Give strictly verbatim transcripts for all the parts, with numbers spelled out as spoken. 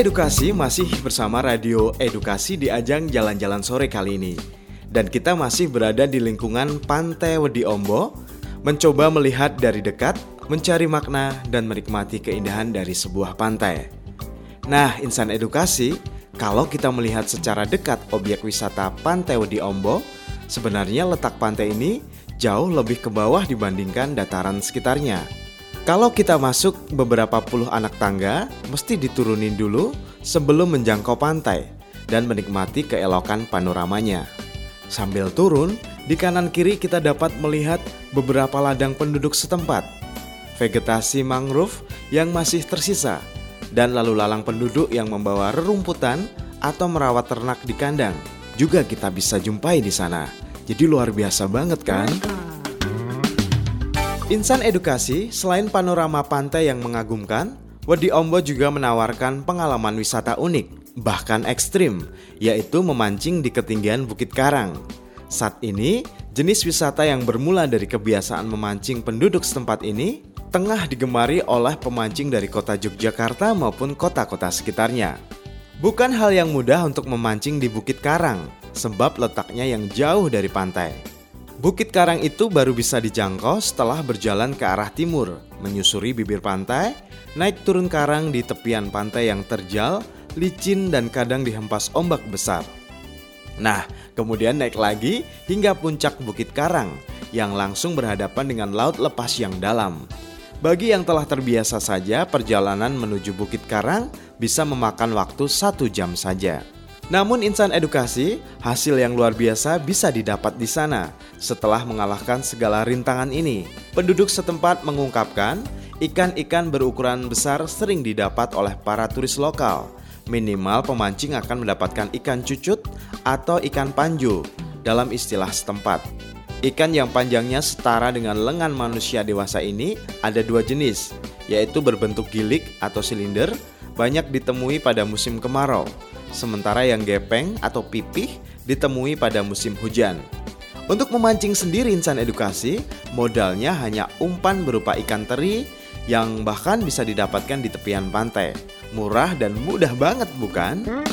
Edukasi masih bersama Radio Edukasi di ajang jalan-jalan sore kali ini. Dan kita masih berada di lingkungan Pantai Wedi Ombo, mencoba melihat dari dekat, mencari makna dan menikmati keindahan dari sebuah pantai. Nah, insan edukasi, kalau kita melihat secara dekat objek wisata Pantai Wedi Ombo, sebenarnya letak pantai ini jauh lebih ke bawah dibandingkan dataran sekitarnya. Kalau kita masuk beberapa puluh anak tangga, mesti diturunin dulu sebelum menjangkau pantai dan menikmati keelokan panoramanya. Sambil turun, di kanan kiri kita dapat melihat beberapa ladang penduduk setempat, vegetasi mangrove yang masih tersisa, dan lalu lalang penduduk yang membawa rerumputan atau merawat ternak di kandang. Juga kita bisa jumpai di sana. Jadi luar biasa banget kan? Insan edukasi, selain panorama pantai yang mengagumkan, Wedi Ombo juga menawarkan pengalaman wisata unik, bahkan ekstrim, yaitu memancing di ketinggian Bukit Karang. Saat ini, jenis wisata yang bermula dari kebiasaan memancing penduduk setempat ini tengah digemari oleh pemancing dari kota Yogyakarta maupun kota-kota sekitarnya. Bukan hal yang mudah untuk memancing di Bukit Karang, sebab letaknya yang jauh dari pantai. Bukit Karang itu baru bisa dijangkau setelah berjalan ke arah timur, menyusuri bibir pantai, naik turun karang di tepian pantai yang terjal, licin dan kadang dihempas ombak besar. Nah, kemudian naik lagi hingga puncak Bukit Karang yang langsung berhadapan dengan laut lepas yang dalam. Bagi yang telah terbiasa saja, perjalanan menuju Bukit Karang bisa memakan waktu satu jam saja. Namun insan edukasi, hasil yang luar biasa bisa didapat di sana setelah mengalahkan segala rintangan ini. Penduduk setempat mengungkapkan, ikan-ikan berukuran besar sering didapat oleh para turis lokal. Minimal pemancing akan mendapatkan ikan cucut atau ikan panjo dalam istilah setempat. Ikan yang panjangnya setara dengan lengan manusia dewasa ini ada dua jenis, yaitu berbentuk gilik atau silinder, banyak ditemui pada musim kemarau. Sementara yang gepeng atau pipih ditemui pada musim hujan. Untuk memancing sendiri insan edukasi, modalnya hanya umpan berupa ikan teri yang bahkan bisa didapatkan di tepian pantai. Murah dan mudah banget bukan?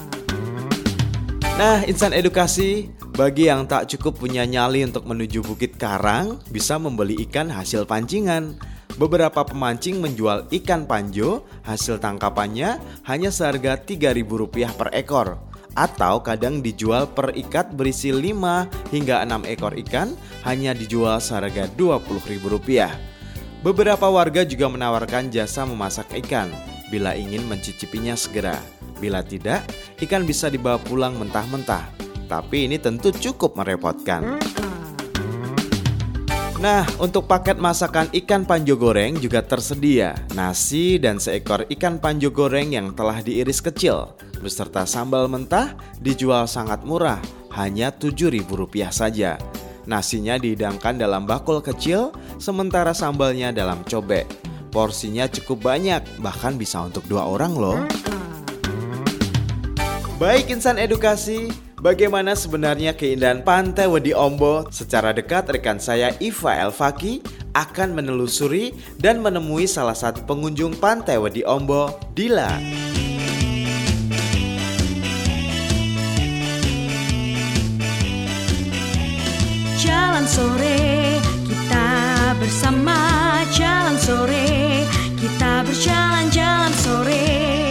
Nah, insan edukasi, bagi yang tak cukup punya nyali untuk menuju Bukit Karang, bisa membeli ikan hasil pancingan. Beberapa pemancing menjual ikan panjo, hasil tangkapannya hanya seharga tiga ribu rupiah per ekor. Atau kadang dijual per ikat berisi lima hingga enam ekor ikan, hanya dijual seharga dua puluh ribu rupiah. Beberapa warga juga menawarkan jasa memasak ikan, bila ingin mencicipinya segera. Bila tidak, ikan bisa dibawa pulang mentah-mentah. Tapi ini tentu cukup merepotkan. Nah, untuk paket masakan ikan panjo goreng juga tersedia. Nasi dan seekor ikan panjo goreng yang telah diiris kecil beserta sambal mentah dijual sangat murah, hanya tujuh ribu rupiah saja. Nasinya dihidangkan dalam bakul kecil, sementara sambalnya dalam cobek. Porsinya cukup banyak, bahkan bisa untuk dua orang loh. Baik insan edukasi, bagaimana sebenarnya keindahan Pantai Wedi Ombo? Secara dekat rekan saya Iva Elfaki akan menelusuri dan menemui salah satu pengunjung Pantai Wedi Ombo, Dila. Jalan sore, kita bersama. Jalan sore, kita berjalan-jalan sore.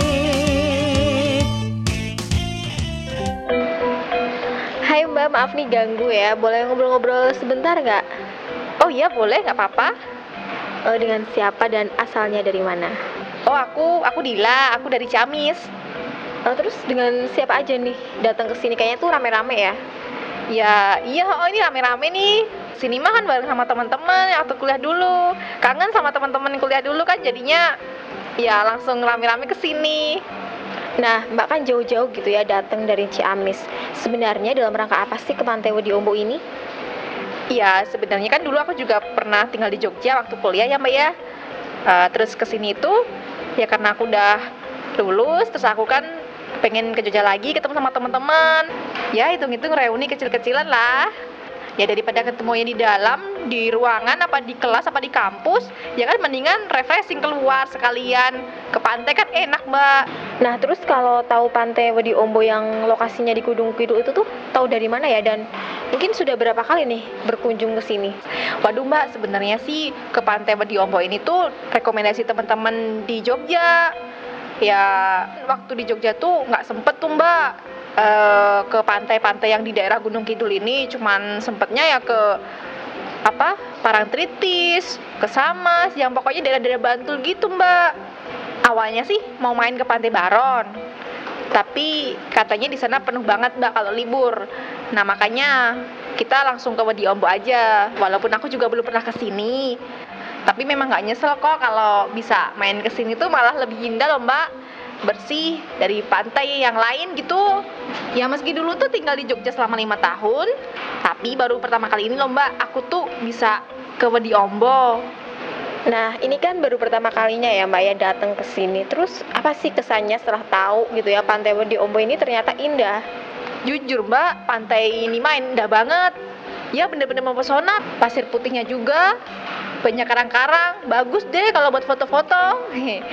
Hai Mbak, maaf nih ganggu ya. Boleh ngobrol-ngobrol sebentar nggak? Oh iya boleh, nggak apa-apa. Oh, dengan siapa dan asalnya dari mana? Oh aku, aku Dila, aku dari Ciamis. Oh, terus dengan siapa aja nih datang ke sini? Kayaknya tuh rame-rame ya. Ya iya, oh ini rame-rame nih. Sini mah kan bareng sama teman-teman yang waktu kuliah dulu. Kangen sama teman-teman yang kuliah dulu kan, jadinya ya langsung rame-rame ke sini. Nah, Mbak kan jauh-jauh gitu ya datang dari Ciamis. Sebenarnya dalam rangka apa sih ke Pantai Wedi Ombo ini? Ya, sebenarnya kan dulu aku juga pernah tinggal di Jogja waktu kuliah ya, Mbak ya. Uh, terus ke sini tuh ya karena aku udah lulus, terus aku kan pengen ke Jogja lagi ketemu sama teman-teman. Ya, hitung-hitung reuni kecil-kecilan lah. Ya daripada ketemunya di dalam, di ruangan, apa di kelas, apa di kampus, ya kan mendingan refreshing keluar sekalian. Ke pantai kan enak, Mbak. Nah, terus kalau tahu Pantai Wedi Ombo yang lokasinya di Gunung Kidul itu tuh tahu dari mana ya, dan mungkin sudah berapa kali nih berkunjung ke sini? Waduh Mbak, sebenarnya sih ke Pantai Wedi Ombo ini tuh rekomendasi teman-teman di Jogja. Ya, waktu di Jogja tuh nggak sempet tuh Mbak e, ke pantai-pantai yang di daerah Gunung Kidul ini, cuman sempetnya ya ke apa Parangtritis, ke Samas, yang pokoknya daerah-daerah Bantul gitu Mbak. Awalnya sih mau main ke Pantai Baron, tapi katanya di sana penuh banget Mbak kalau libur. Nah makanya kita langsung ke Wedi Ombo aja. Walaupun aku juga belum pernah ke sini, tapi memang nggak nyesel kok kalau bisa main ke sini tuh, malah lebih indah loh Mbak, bersih dari pantai yang lain gitu. Ya meski dulu tuh tinggal di Jogja selama lima tahun, tapi baru pertama kali ini loh Mbak aku tuh bisa ke Wedi Ombo. Nah, ini kan baru pertama kalinya ya Mbak ya datang ke sini. Terus apa sih kesannya setelah tahu gitu ya Pantai Wedi Ombo ini ternyata indah? Jujur Mbak, pantai ini mah indah banget. Ya bener-bener mempesona, pasir putihnya juga, banyak karang-karang, bagus deh kalau buat foto-foto.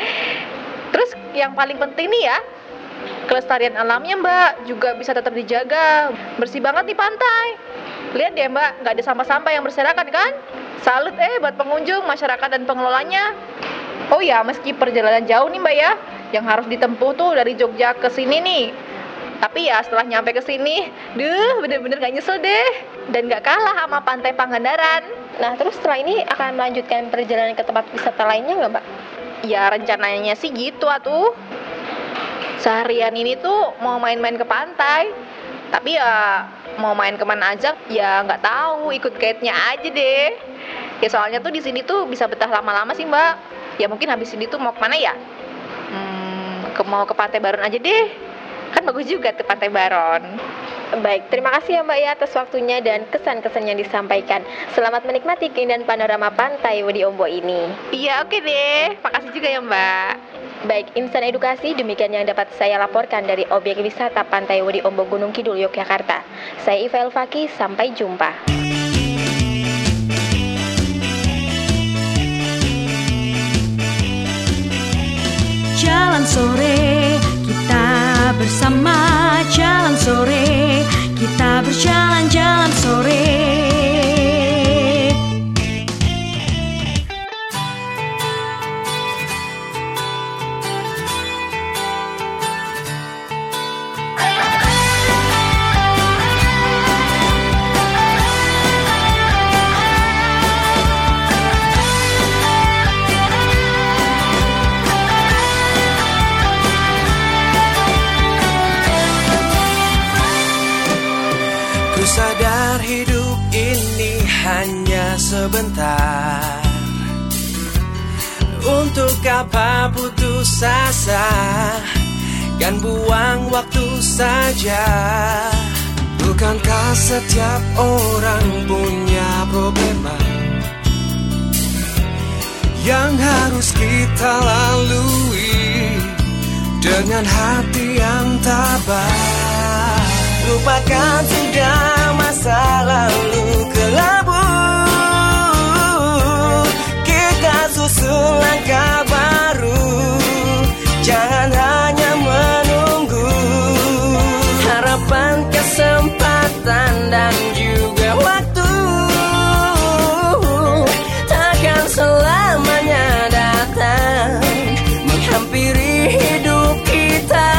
Terus yang paling penting nih ya, kelestarian alamnya Mbak juga bisa tetap dijaga. Bersih banget nih pantai. Lihat deh Mbak, nggak ada sampah-sampah yang berserakan kan? Salut eh buat pengunjung, masyarakat dan pengelolanya. Oh ya, meski perjalanan jauh nih Mbak ya, yang harus ditempuh tuh dari Jogja ke sini nih. Tapi ya setelah nyampe ke sini, duh bener-bener gak nyesel deh. Dan gak kalah sama Pantai Pangandaran. Nah terus setelah ini akan melanjutkan perjalanan ke tempat wisata lainnya nggak Mbak? Ya rencananya sih gitu atuh. Seharian ini tuh mau main-main ke pantai, tapi ya mau main kemana aja ya nggak tahu, ikut guide-nya aja deh. Ya soalnya tuh di sini tuh bisa betah lama-lama sih Mbak. Ya mungkin habis ini tuh mau kemana ya? Hmm, ke mau ke Pantai Baron aja deh. Kan bagus juga tuh Pantai Baron. Baik, terima kasih ya Mbak ya atas waktunya dan kesan-kesan yang disampaikan. Selamat menikmati keindahan panorama Pantai Wedi Ombo ini. Iya oke deh, makasih juga ya Mbak. Baik, Insan Edukasi, demikian yang dapat saya laporkan dari objek wisata Pantai Wedi Ombo Gunung Kidul, Yogyakarta. Saya Iva Elfaki, sampai jumpa. Jalan sore, kita bersama. Jalan sore, kita berjalan-jalan sore. Sadar hidup ini hanya sebentar. Untuk apa putus asa, kan buang waktu saja. Bukankah setiap orang punya problema yang harus kita lalui dengan hati yang tabah? Lupakan sudah masa lalu kelabu. Kita susun langkah baru. Jangan hanya menunggu. Harapan, kesempatan dan juga waktu takkan selamanya datang menghampiri hidup kita.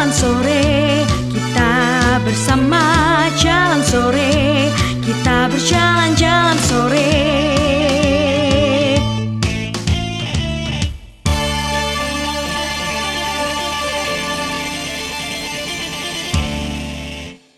jalan sore, kita bersama jalan sore, kita berjalan-jalan.